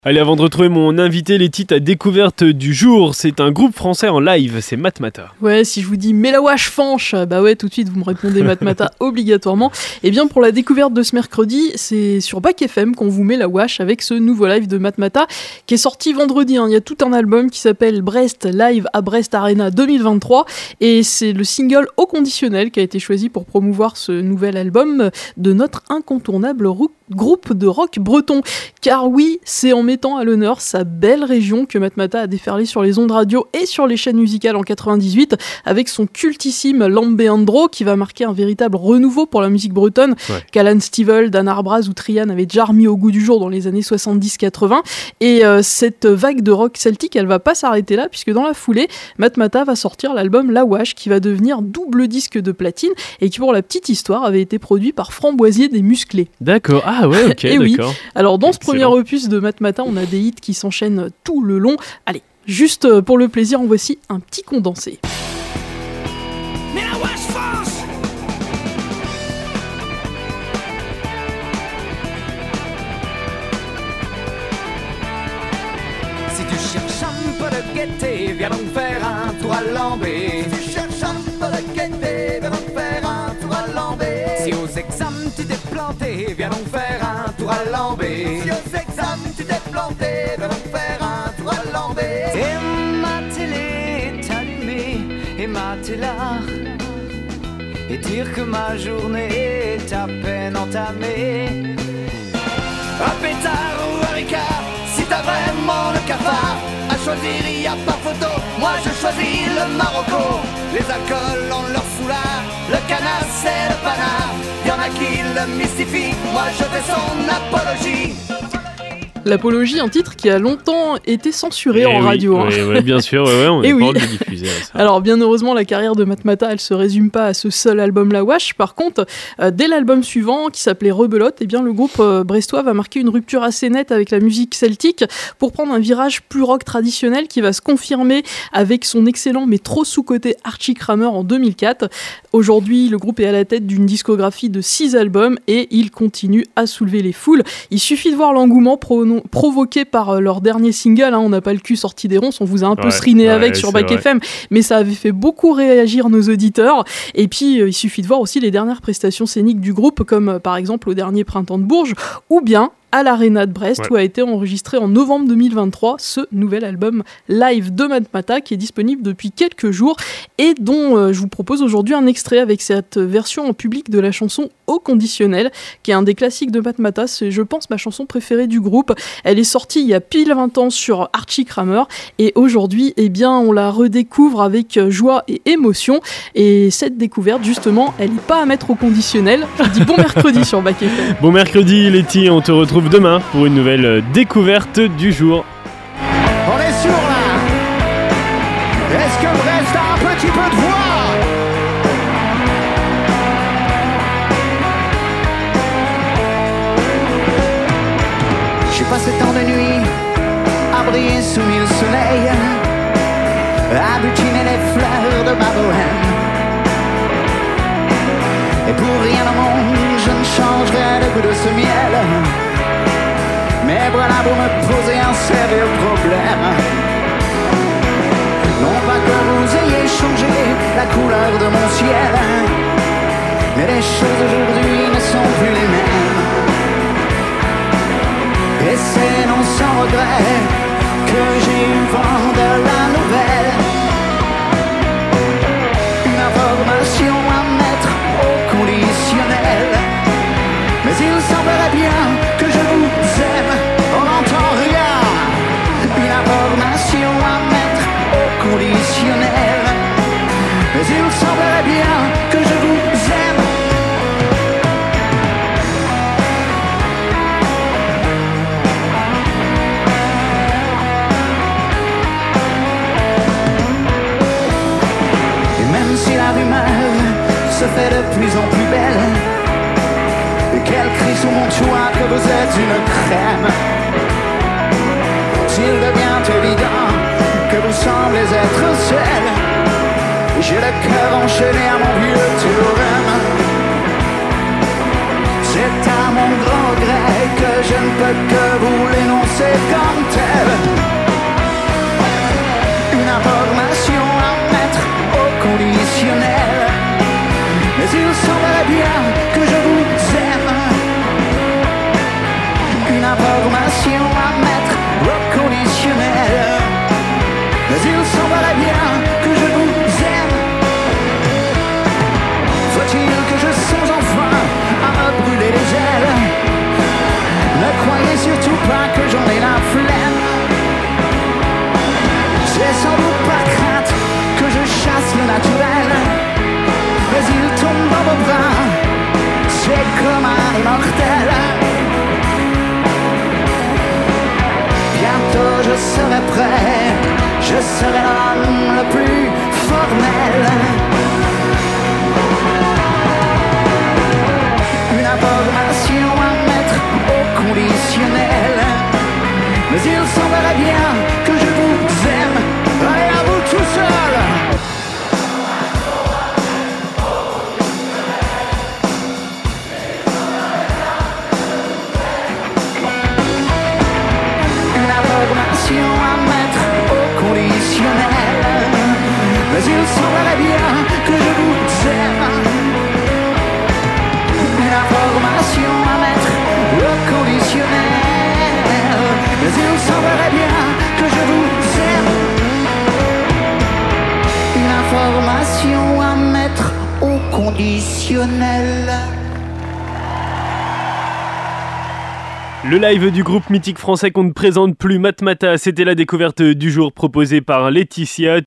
Allez, avant de retrouver mon invité, les titres à découverte du jour, c'est un groupe français en live, c'est Matmatah. Ouais, si je vous dis mais la wesh fanche, bah ouais, tout de suite vous me répondez Matmatah obligatoirement. Et bien pour la découverte de ce mercredi, c'est sur Bac FM qu'on vous met la wesh avec ce nouveau live de Matmatah qui est sorti vendredi. Il y a tout un album qui s'appelle Brest Live à Brest Arena 2023 et c'est le single Au Conditionnel qui a été choisi pour promouvoir ce nouvel album de notre incontournable groupe de rock breton. Car oui, c'est en mettant à l'honneur sa belle région que Matmatah a déferlé sur les ondes radio et sur les chaînes musicales en 98 avec son cultissime Lambeandro qui va marquer un véritable renouveau pour la musique bretonne qu'Alan Stivell, Dan Arbraz ou Trian avaient déjà remis au goût du jour dans les années 70-80. Et cette vague de rock celtique, elle va pas s'arrêter là puisque dans la foulée, Matmatah va sortir l'album La Wesh qui va devenir double disque de platine et qui pour la petite histoire avait été produit par Framboisier des Musclés. D'accord, ah ouais, ok, et d'accord. Oui. Alors dans ce Excellent. premier opus de Matmatah, on a des hits qui s'enchaînent tout le long. Allez, juste pour le plaisir, en voici un petit condensé. Mais la wesh France! Si tu cherches un peu de gaieté, viens donc faire un tour à Lambé. Si tu cherches un peu de gaieté, viens donc faire un tour à Lambé. Si aux examens tu t'es planté, viens donc faire un tour à Lambé. Si aux examens tu t'es planté, viens donc faire un tour à Lambé. Et ma télé est allumée, et ma télé et dire que ma journée est à peine entamée. Un pétard ou un ricard, si t'as vraiment le cafard, à choisir y a pas photo, moi je choisis le Marocco. Les alcools ont leur foulard, le canard c'est le panard, y'en a qui le mystifient, moi je fais son apologie. L'Apologie, un titre qui a longtemps été censuré en radio. Oui, bien sûr, on n'a pas envie de le diffuser. Ça. Alors bien heureusement, la carrière de Matmatah, elle se résume pas à ce seul album La Wesh. Par contre, dès l'album suivant, qui s'appelait Rebelote, eh bien, le groupe brestois va marquer une rupture assez nette avec la musique celtique pour prendre un virage plus rock traditionnel qui va se confirmer avec son excellent mais trop sous-coté Archie Kramer en 2004. Aujourd'hui, le groupe est à la tête d'une discographie de 6 albums et il continue à soulever les foules. Il suffit de voir l'engouement provoqué par leur dernier single, On n'a pas le cul sorti des ronces, on vous a un peu sriné avec sur Bac FM, mais ça avait fait beaucoup réagir nos auditeurs. Et puis il suffit de voir aussi les dernières prestations scéniques du groupe, comme par exemple au dernier Printemps de Bourges, ou bien à l'Arena de Brest, où a été enregistré en novembre 2023 ce nouvel album live de Matmatah qui est disponible depuis quelques jours et dont je vous propose aujourd'hui un extrait avec cette version en public de la chanson Au Conditionnel, qui est un des classiques de Matmatah. C'est, je pense, ma chanson préférée du groupe. Elle est sortie il y a pile 20 ans sur Archie Kramer et aujourd'hui, eh bien, on la redécouvre avec joie et émotion. Et cette découverte, justement, elle n'est pas à mettre au conditionnel. Je vous dis bon mercredi sur Bac FM. Bon mercredi, Letty, on te retrouve demain pour une nouvelle découverte du jour. On est sûr là. Est-ce que Brest a un petit peu de voix? J'ai passé tant de nuits à briller sous mille soleils, à butiner les fleurs de ma bohème. Et pour rien au monde je ne changerai le goût de ce miel. Mais voilà pour me poser un sérieux problème. Non pas que vous ayez changé la couleur de mon ciel, mais les choses aujourd'hui ne sont plus les mêmes. Et c'est non sans regret que j'ai eu vent de la nouvelle. Une information à mettre au conditionnel. Mais il semblerait bien que je vous aime, on n'entend rien. Une information à mettre au conditionnel. Mais il semblerait bien que je vous aime. Et même si la rumeur se fait de plus en plus belle, et qu'elle crie sous mon toit que vous êtes une crème, s'il devient évident que vous semblez être seul, j'ai le cœur enchaîné à mon vieux théorème. C'est à mon grand regret et que je ne peux que vous l'énoncer comme tel. Une information à mettre au conditionnel. Mais il semblerait bien que je vous aime. Une information à mettre au conditionnel. Mais il semblerait bien que je vous aime. Faut-il que je songe enfin à me brûler les ailes? Ne croyez surtout pas que j'en ai la flemme. C'est sans doute par crainte que je chasse le naturel. Mais il tombe dans vos bras, c'est comme un immortel. Bientôt je serai prêt, je serai l'homme le plus formel. Une information à mettre au conditionnel. Mais il semblerait bien que je vous aime. Allez, à vous tout seul. Une information à mettre au conditionnel. Mais il semblerait bien que je vous aime. Une information à mettre au conditionnel. Mais il semblerait bien que je vous aime. Une information à mettre au conditionnel. Le live du groupe mythique français qu'on ne présente plus, Matmata, c'était la découverte du jour proposée par Laetitia.